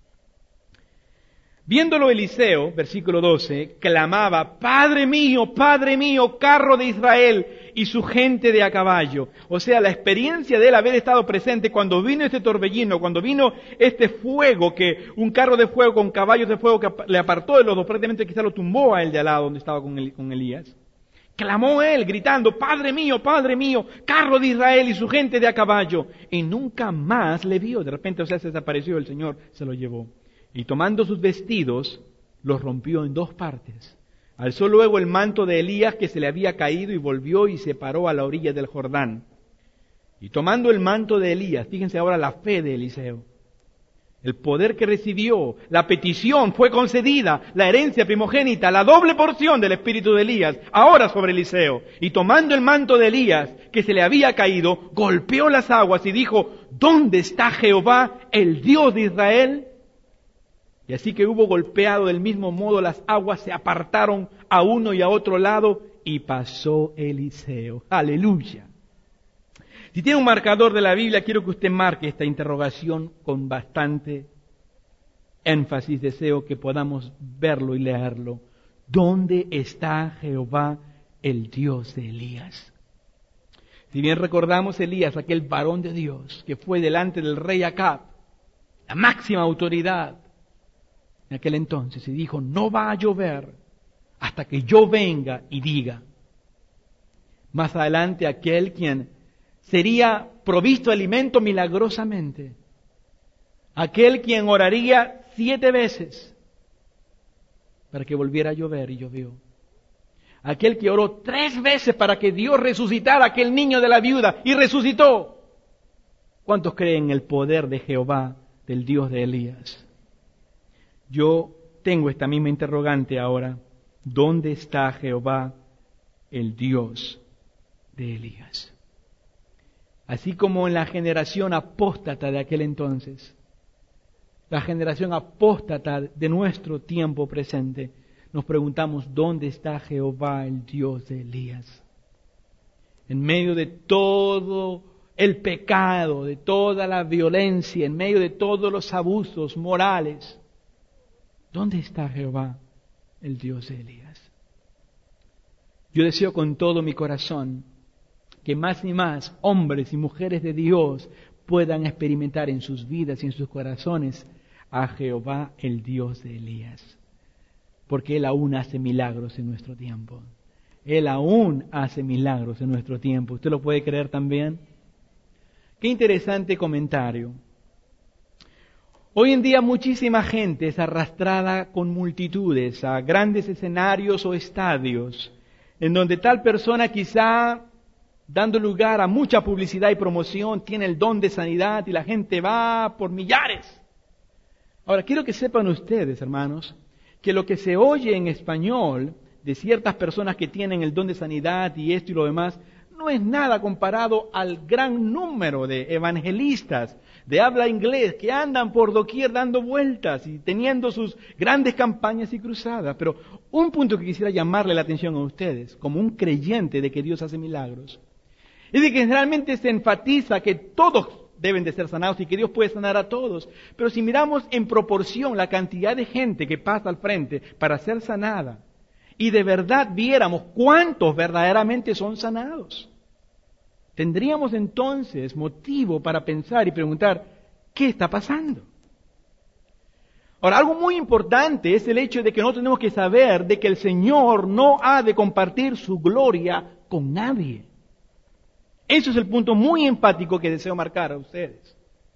Viéndolo Eliseo, versículo doce, clamaba: Padre mío, Padre mío, carro de Israel y su gente de a caballo. O sea, la experiencia de él haber estado presente cuando vino este torbellino, cuando vino este fuego, que un carro de fuego con caballos de fuego que le apartó de los dos, prácticamente quizá lo tumbó a él de al lado donde estaba con, el, con Elías. Clamó él gritando: Padre mío, Padre mío, carro de Israel y su gente de a caballo. Y nunca más le vio. De repente, o sea, se desapareció, el Señor se lo llevó. Y tomando sus vestidos, los rompió en dos partes. Alzó luego el manto de Elías que se le había caído y volvió y se paró a la orilla del Jordán. Y tomando el manto de Elías, fíjense ahora la fe de Eliseo, el poder que recibió, la petición fue concedida, la herencia primogénita, la doble porción del espíritu de Elías, ahora sobre Eliseo. Y tomando el manto de Elías que se le había caído, golpeó las aguas y dijo: ¿Dónde está Jehová, el Dios de Israel? Y así que hubo golpeado del mismo modo, las aguas se apartaron a uno y a otro lado y pasó Eliseo. ¡Aleluya! Si tiene un marcador de la Biblia, quiero que usted marque esta interrogación con bastante énfasis. Deseo que podamos verlo y leerlo. ¿Dónde está Jehová, el Dios de Elías? Si bien recordamos Elías, aquel varón de Dios que fue delante del rey Acab, la máxima autoridad en aquel entonces, y dijo: no va a llover hasta que yo venga y diga. Más adelante, aquel quien sería provisto de alimento milagrosamente, aquel quien oraría siete veces para que volviera a llover, y llovió. Aquel que oró tres veces para que Dios resucitara a aquel niño de la viuda, y resucitó. ¿Cuántos creen en el poder de Jehová, del Dios de Elías? Yo tengo esta misma interrogante ahora. ¿Dónde está Jehová, el Dios de Elías? Así como en la generación apóstata de aquel entonces, la generación apóstata de nuestro tiempo presente, nos preguntamos: ¿dónde está Jehová, el Dios de Elías? En medio de todo el pecado, de toda la violencia, en medio de todos los abusos morales, ¿dónde está Jehová, el Dios de Elías? Yo deseo con todo mi corazón que más y más hombres y mujeres de Dios puedan experimentar en sus vidas y en sus corazones a Jehová, el Dios de Elías. Porque Él aún hace milagros en nuestro tiempo. Él aún hace milagros en nuestro tiempo. ¿Usted lo puede creer también? Qué interesante comentario. Hoy en día muchísima gente es arrastrada con multitudes a grandes escenarios o estadios, en donde tal persona, quizá dando lugar a mucha publicidad y promoción, tiene el don de sanidad y la gente va por millares. Ahora, quiero que sepan ustedes, hermanos, que lo que se oye en español de ciertas personas que tienen el don de sanidad y esto y lo demás, no es nada comparado al gran número de evangelistas de habla inglés que andan por doquier dando vueltas y teniendo sus grandes campañas y cruzadas. Pero un punto que quisiera llamarle la atención a ustedes, como un creyente de que Dios hace milagros, es de que generalmente se enfatiza que todos deben de ser sanados y que Dios puede sanar a todos. Pero si miramos en proporción la cantidad de gente que pasa al frente para ser sanada, y de verdad viéramos cuántos verdaderamente son sanados, tendríamos entonces motivo para pensar y preguntar: ¿qué está pasando? Ahora, algo muy importante es el hecho de que no tenemos que saber de que el Señor no ha de compartir su gloria con nadie. Eso es el punto muy enfático que deseo marcar a ustedes.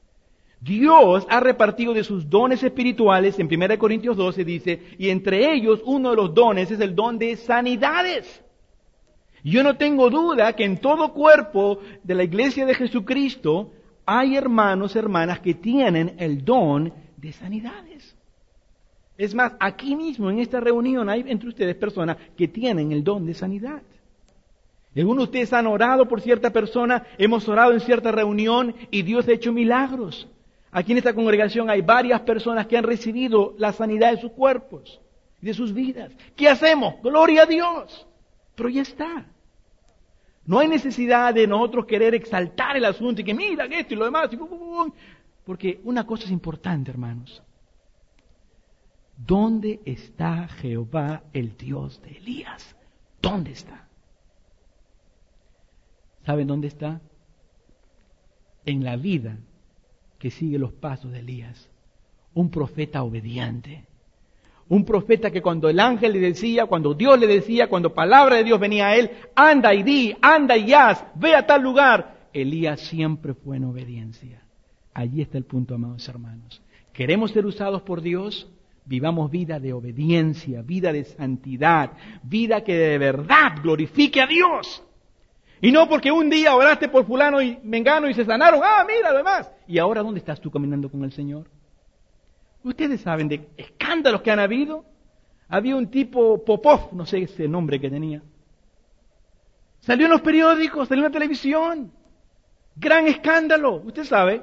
Dios ha repartido de sus dones espirituales, en primera Corintios doce dice, y entre ellos uno de los dones es el don de sanidades. Yo no tengo duda que en todo cuerpo de la iglesia de Jesucristo hay hermanos, hermanas que tienen el don de sanidades. Es más, aquí mismo en esta reunión hay entre ustedes personas que tienen el don de sanidad. Algunos de ustedes han orado por cierta persona, hemos orado en cierta reunión y Dios ha hecho milagros. Aquí en esta congregación hay varias personas que han recibido la sanidad de sus cuerpos. de sus vidas. ¿Qué hacemos? Gloria a Dios. Pero ya está. No hay necesidad de nosotros querer exaltar el asunto y que mira esto y lo demás. Y bum, bum, bum. Porque una cosa es importante, hermanos. ¿Dónde está Jehová, el Dios de Elías? ¿Dónde está? ¿Saben dónde está? En la vida que sigue los pasos de Elías. Un profeta obediente. Un profeta que cuando el ángel le decía, cuando Dios le decía, cuando palabra de Dios venía a él, anda y di, anda y haz, ve a tal lugar. Elías siempre fue en obediencia. Allí está el punto, amados hermanos. ¿Queremos ser usados por Dios? Vivamos vida de obediencia, vida de santidad, vida que de verdad glorifique a Dios. Y no porque un día oraste por fulano y mengano y se sanaron. Ah, mira, lo demás. ¿Y ahora dónde estás tú caminando con el Señor? Ustedes saben de escándalos que han habido. Había un tipo Popov, no sé ese nombre que tenía. Salió en los periódicos, salió en la televisión. Gran escándalo. Usted sabe.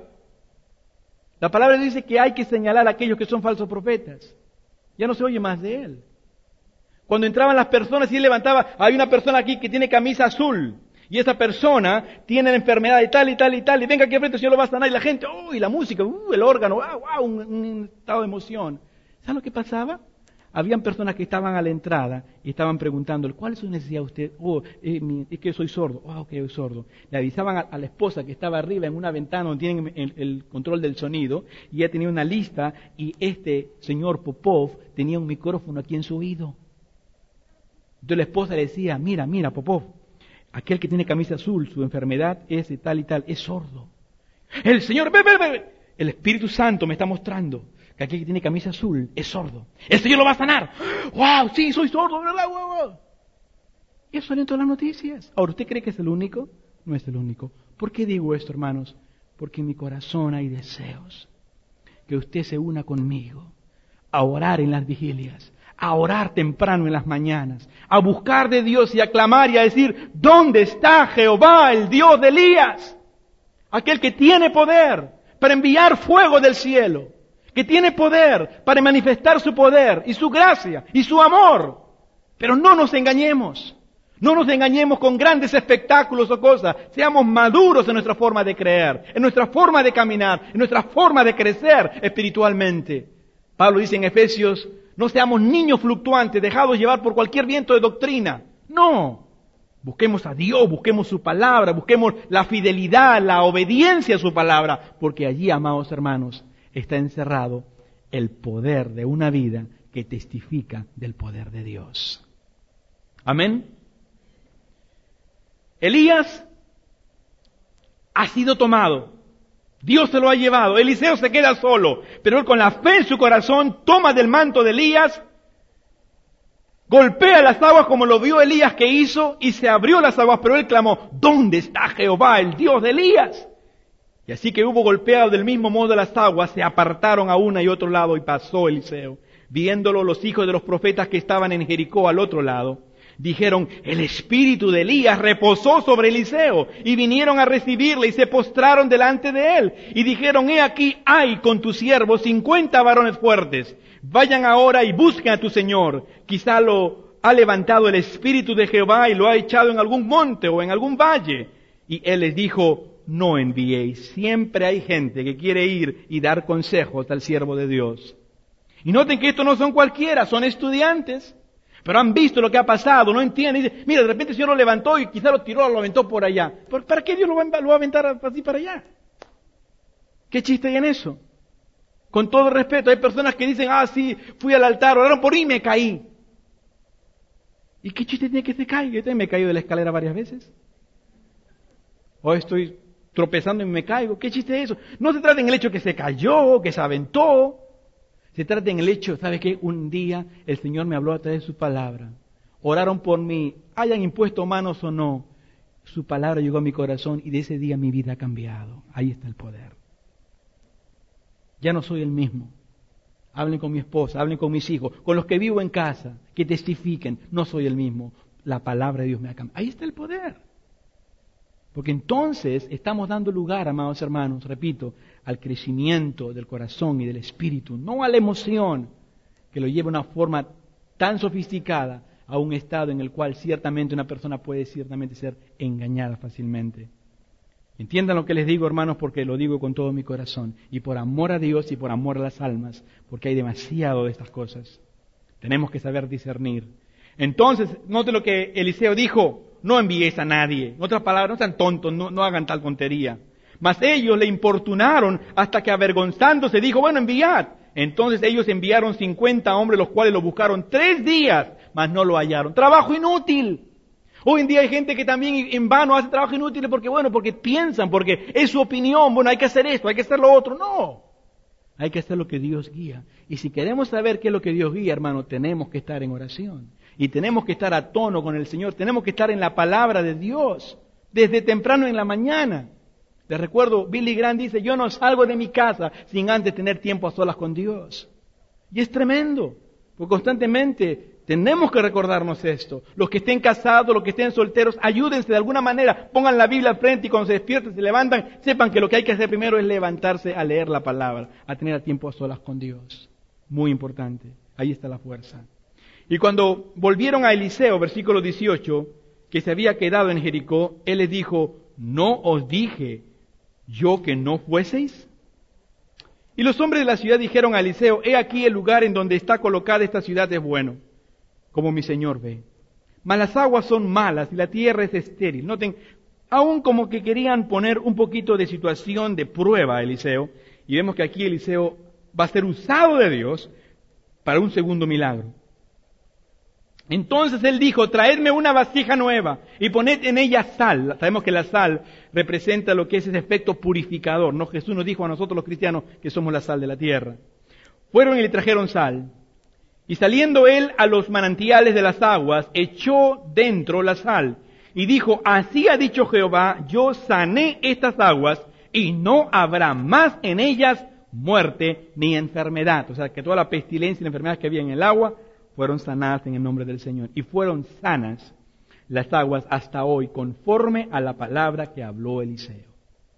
La palabra dice que hay que señalar a aquellos que son falsos profetas. Ya no se oye más de él. Cuando entraban las personas y él levantaba, hay una persona aquí que tiene camisa azul. Y esa persona tiene la enfermedad y tal y tal y tal, y venga aquí enfrente, el Señor lo va a sanar, y la gente, ¡oh! Y la música, ¡uh! El órgano, ¡wow! ¡Wow! Un, un estado de emoción. ¿Sabe lo que pasaba? Habían personas que estaban a la entrada y estaban preguntando, ¿cuál es su necesidad usted? Oh, eh, mi, es que soy sordo. Oh, ok, soy sordo. Le avisaban a, a la esposa que estaba arriba en una ventana donde tienen el, el control del sonido, y ella tenía una lista, y este señor Popov tenía un micrófono aquí en su oído. Entonces la esposa le decía, mira, mira, Popov, aquel que tiene camisa azul, su enfermedad es de tal y tal, es sordo. El Señor, ve, ve, ve, el Espíritu Santo me está mostrando que aquel que tiene camisa azul es sordo. El Señor lo va a sanar. ¡Wow! Sí, soy sordo, ¿verdad? ¡Wow, wow! Y eso salió en todas las noticias. Ahora, ¿usted cree que es el único? No es el único. ¿Por qué digo esto, hermanos? Porque en mi corazón hay deseos que usted se una conmigo a orar en las vigilias, a orar temprano en las mañanas, a buscar de Dios y a clamar y a decir, ¿dónde está Jehová, el Dios de Elías? Aquel que tiene poder para enviar fuego del cielo, que tiene poder para manifestar su poder y su gracia y su amor. Pero no nos engañemos, no nos engañemos con grandes espectáculos o cosas. Seamos maduros en nuestra forma de creer, en nuestra forma de caminar, en nuestra forma de crecer espiritualmente. Pablo dice en Efesios, no seamos niños fluctuantes, dejados llevar por cualquier viento de doctrina. No. Busquemos a Dios, busquemos su palabra, busquemos la fidelidad, la obediencia a su palabra, porque allí, amados hermanos, está encerrado el poder de una vida que testifica del poder de Dios. Amén. Elías ha sido tomado. Dios se lo ha llevado. Eliseo se queda solo, pero él con la fe en su corazón toma del manto de Elías, golpea las aguas como lo vio Elías que hizo, y se abrió las aguas, pero él clamó, ¿dónde está Jehová, el Dios de Elías? Y así que hubo golpeado del mismo modo las aguas, se apartaron a una y otro lado, y pasó Eliseo. Viéndolo los hijos de los profetas que estaban en Jericó al otro lado, dijeron, el espíritu de Elías reposó sobre Eliseo, y vinieron a recibirle y se postraron delante de él, y dijeron, he aquí hay con tu siervo cincuenta varones fuertes, vayan ahora y busquen a tu señor, quizá lo ha levantado el espíritu de Jehová y lo ha echado en algún monte o en algún valle. Y él les dijo, no enviéis, siempre hay gente que quiere ir y dar consejos al siervo de Dios. Y noten que estos no son cualquiera, son estudiantes. Pero han visto lo que ha pasado, no entienden. Dicen, mira, de repente el Señor lo levantó y quizá lo tiró, lo aventó por allá. ¿Para qué Dios lo va, lo va a aventar así para allá? ¿Qué chiste hay en eso? Con todo respeto, hay personas que dicen, ah, sí, fui al altar, oraron por mí y me caí. ¿Y qué chiste tiene que se caiga? Yo también me he caído de la escalera varias veces. O estoy tropezando y me caigo. ¿Qué chiste es eso? No se trata en el hecho que se cayó, que se aventó. Se trata en el hecho, ¿sabe qué? Un día el Señor me habló a través de su palabra. Oraron por mí, hayan impuesto manos o no. Su palabra llegó a mi corazón y de ese día mi vida ha cambiado. Ahí está el poder. Ya no soy el mismo. Hablen con mi esposa, hablen con mis hijos, con los que vivo en casa, que testifiquen. No soy el mismo. La palabra de Dios me ha cambiado. Ahí está el poder. Porque entonces estamos dando lugar, amados hermanos, repito, al crecimiento del corazón y del espíritu, no a la emoción que lo lleva a una forma tan sofisticada a un estado en el cual ciertamente una persona puede ciertamente ser engañada fácilmente. Entiendan lo que les digo, hermanos, porque lo digo con todo mi corazón, y por amor a Dios y por amor a las almas, porque hay demasiado de estas cosas. Tenemos que saber discernir. Entonces, note lo que Eliseo dijo: no enviéis a nadie. En otras palabras, no sean tontos, no, no hagan tal tontería. Mas ellos le importunaron hasta que, avergonzándose, dijo: bueno, enviad. Entonces ellos enviaron cincuenta hombres, los cuales lo buscaron tres días, mas no lo hallaron. Trabajo inútil. Hoy en día hay gente que también en vano hace trabajo inútil porque, bueno, porque piensan, porque es su opinión, bueno, hay que hacer esto, hay que hacer lo otro. No, hay que hacer lo que Dios guía. Y si queremos saber qué es lo que Dios guía, hermano, tenemos que estar en oración. Y tenemos que estar a tono con el Señor, tenemos que estar en la palabra de Dios, desde temprano en la mañana. Les recuerdo, Billy Graham dice: yo no salgo de mi casa sin antes tener tiempo a solas con Dios. Y es tremendo, porque constantemente tenemos que recordarnos esto. Los que estén casados, los que estén solteros, ayúdense de alguna manera, pongan la Biblia al frente y cuando se despierten, se levantan, sepan que lo que hay que hacer primero es levantarse a leer la palabra, a tener tiempo a solas con Dios. Muy importante, ahí está la fuerza. Y cuando volvieron a Eliseo, versículo dieciocho, que se había quedado en Jericó, él les dijo: ¿no os dije yo que no fueseis? Y los hombres de la ciudad dijeron a Eliseo: he aquí el lugar en donde está colocada esta ciudad es bueno, como mi señor ve. Mas las aguas son malas y la tierra es estéril. Noten, aún como que querían poner un poquito de situación de prueba a Eliseo, y vemos que aquí Eliseo va a ser usado de Dios para un segundo milagro. Entonces él dijo: traedme una vasija nueva y poned en ella sal. Sabemos que la sal representa lo que es ese efecto purificador, ¿no? Jesús nos dijo a nosotros los cristianos que somos la sal de la tierra. Fueron y le trajeron sal. Y saliendo él a los manantiales de las aguas, echó dentro la sal. Y dijo: así ha dicho Jehová, yo sané estas aguas y no habrá más en ellas muerte ni enfermedad. O sea, que toda la pestilencia y la enfermedad que había en el agua fueron sanadas en el nombre del Señor. Y fueron sanas las aguas hasta hoy, conforme a la palabra que habló Eliseo.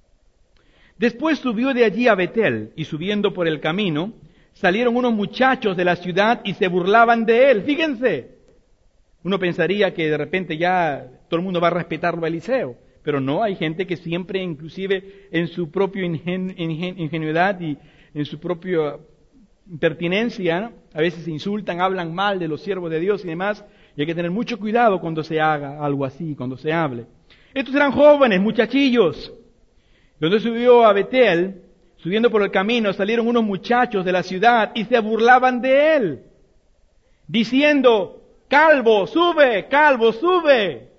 Después subió de allí a Betel, y subiendo por el camino, salieron unos muchachos de la ciudad y se burlaban de él. Fíjense, uno pensaría que de repente ya todo el mundo va a respetarlo a Eliseo, pero no, hay gente que siempre, inclusive en su propia ingen, ingen, ingenuidad y en su propia impertinencia, ¿no? A veces se insultan, hablan mal de los siervos de Dios y demás, y hay que tener mucho cuidado cuando se haga algo así, cuando se hable. Estos eran jóvenes, muchachillos. Cuando subió a Betel, subiendo por el camino, salieron unos muchachos de la ciudad y se burlaban de él, diciendo: calvo, sube, calvo, sube.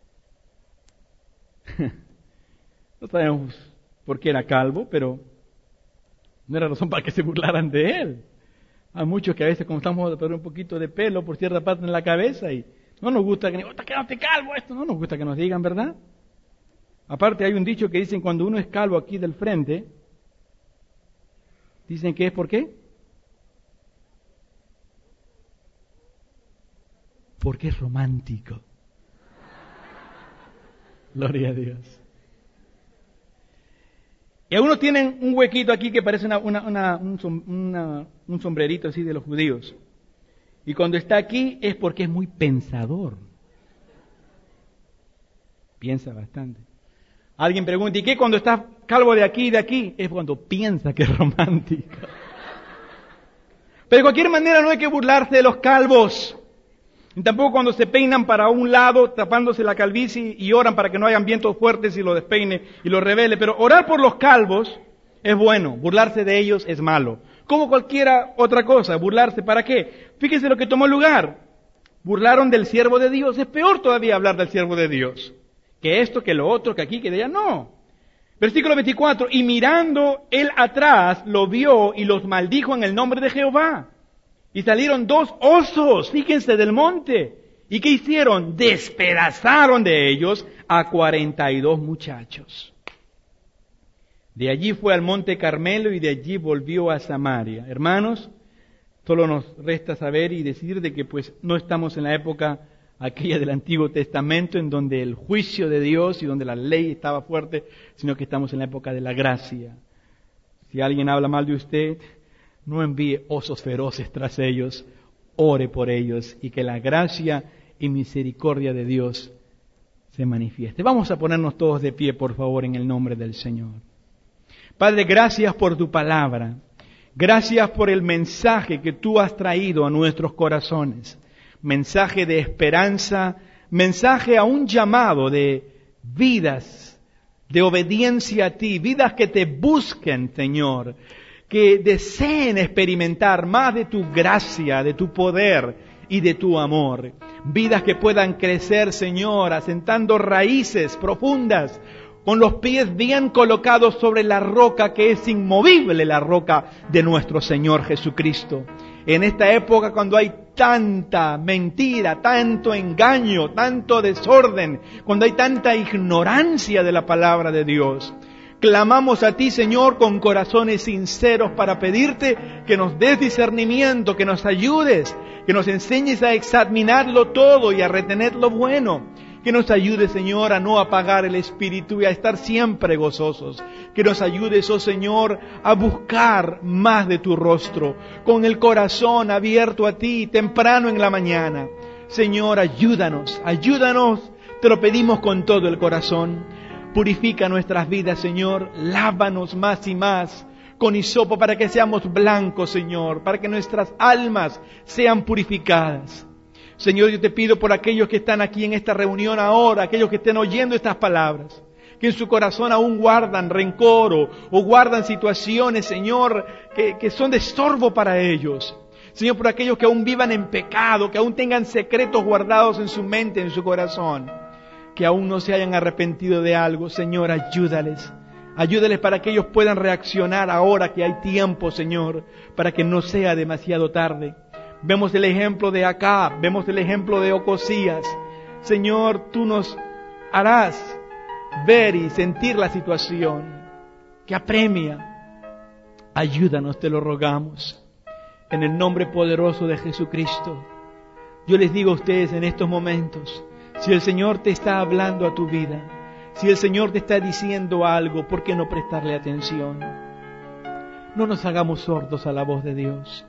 No sabemos por qué era calvo, pero no era razón para que se burlaran de él. Hay muchos que a veces, como estamos a perder un poquito de pelo por cierta parte en la cabeza, y no nos gusta que nos quédate calvo, esto no nos gusta que nos digan, ¿verdad? Aparte hay un dicho que dicen: cuando uno es calvo aquí del frente, dicen que es ¿por qué? Porque es romántico. Gloria a Dios. Y algunos tienen un huequito aquí que parece una, una, una, un, som, una, un sombrerito así de los judíos. Y cuando está aquí es porque es muy pensador. Piensa bastante. Alguien pregunta: ¿y qué cuando está calvo de aquí y de aquí? Es cuando piensa que es romántico. Pero de cualquier manera no hay que burlarse de los calvos. Y tampoco cuando se peinan para un lado, tapándose la calvicie y oran para que no hayan vientos fuertes y lo despeine y lo revele. Pero orar por los calvos es bueno, burlarse de ellos es malo. Como cualquiera otra cosa, burlarse, ¿para qué? Fíjense lo que tomó lugar. Burlaron del siervo de Dios. Es peor todavía hablar del siervo de Dios. Que esto, que lo otro, que aquí, que de allá, no. Versículo veinticuatro, y mirando él atrás, lo vio y los maldijo en el nombre de Jehová. Y salieron dos osos, fíjense, del monte. ¿Y qué hicieron? Despedazaron de ellos a cuarenta y dos muchachos. De allí fue al monte Carmelo y de allí volvió a Samaria. Hermanos, solo nos resta saber y decir de que pues no estamos en la época aquella del Antiguo Testamento en donde el juicio de Dios y donde la ley estaba fuerte, sino que estamos en la época de la gracia. Si alguien habla mal de usted, no envíe osos feroces tras ellos, ore por ellos y que la gracia y misericordia de Dios se manifieste. Vamos a ponernos todos de pie, por favor, en el nombre del Señor. Padre, gracias por tu palabra. Gracias por el mensaje que tú has traído a nuestros corazones. Mensaje de esperanza, mensaje a un llamado de vidas, de obediencia a ti, vidas que te busquen, Señor, que deseen experimentar más de tu gracia, de tu poder y de tu amor. Vidas que puedan crecer, Señor, asentando raíces profundas, con los pies bien colocados sobre la roca que es inmovible, la roca de nuestro Señor Jesucristo. En esta época cuando hay tanta mentira, tanto engaño, tanto desorden, cuando hay tanta ignorancia de la palabra de Dios, clamamos a ti, Señor, con corazones sinceros para pedirte que nos des discernimiento, que nos ayudes, que nos enseñes a examinarlo todo y a retener lo bueno. Que nos ayude, Señor, a no apagar el espíritu y a estar siempre gozosos. Que nos ayudes, oh Señor, a buscar más de tu rostro, con el corazón abierto a ti, temprano en la mañana. Señor, ayúdanos, ayúdanos, te lo pedimos con todo el corazón. Purifica nuestras vidas, Señor, lávanos más y más con hisopo para que seamos blancos, Señor, para que nuestras almas sean purificadas. Señor, yo te pido por aquellos que están aquí en esta reunión ahora, aquellos que estén oyendo estas palabras, que en su corazón aún guardan rencor o, o guardan situaciones, Señor, que, que son de estorbo para ellos. Señor, por aquellos que aún vivan en pecado, que aún tengan secretos guardados en su mente, en su corazón, que aún no se hayan arrepentido de algo, Señor, ayúdales. Ayúdales para que ellos puedan reaccionar ahora que hay tiempo, Señor, para que no sea demasiado tarde. Vemos el ejemplo de Acab, vemos el ejemplo de Ocosías. Señor, tú nos harás ver y sentir la situación que apremia. Ayúdanos, te lo rogamos. En el nombre poderoso de Jesucristo. Yo les digo a ustedes en estos momentos, si el Señor te está hablando a tu vida, si el Señor te está diciendo algo, ¿por qué no prestarle atención? No nos hagamos sordos a la voz de Dios.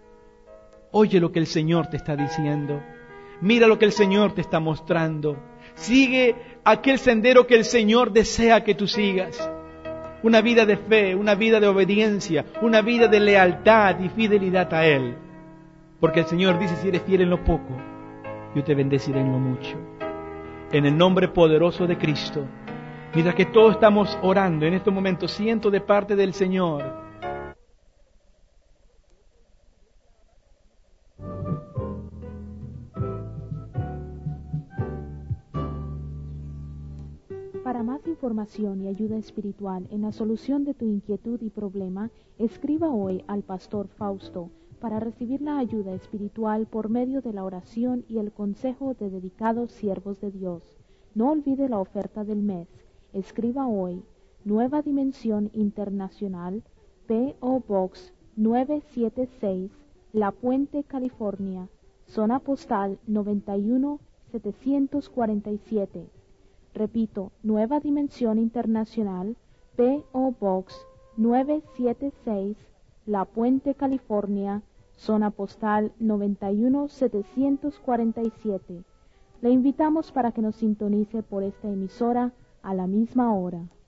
Oye lo que el Señor te está diciendo. Mira lo que el Señor te está mostrando. Sigue aquel sendero que el Señor desea que tú sigas. Una vida de fe, una vida de obediencia, una vida de lealtad y fidelidad a Él. Porque el Señor dice, si eres fiel en lo poco, yo te bendeciré en lo mucho. En el nombre poderoso de Cristo, mientras que todos estamos orando en estos momentos, siento de parte del Señor Para más información y ayuda espiritual en la solución de tu inquietud y problema, escriba hoy al Pastor Fausto para recibir la ayuda espiritual por medio de la oración y el consejo de dedicados siervos de Dios. No olvide la oferta del mes. Escriba hoy, Nueva Dimensión Internacional, P O Box nueve siete seis, La Puente, California, zona postal noventa y uno setecientos cuarenta y siete. Repito, Nueva Dimensión Internacional, P O Box nueve siete seis, La Puente, California, zona postal noventa y uno setecientos cuarenta y siete. Le invitamos para que nos sintonice por esta emisora a la misma hora.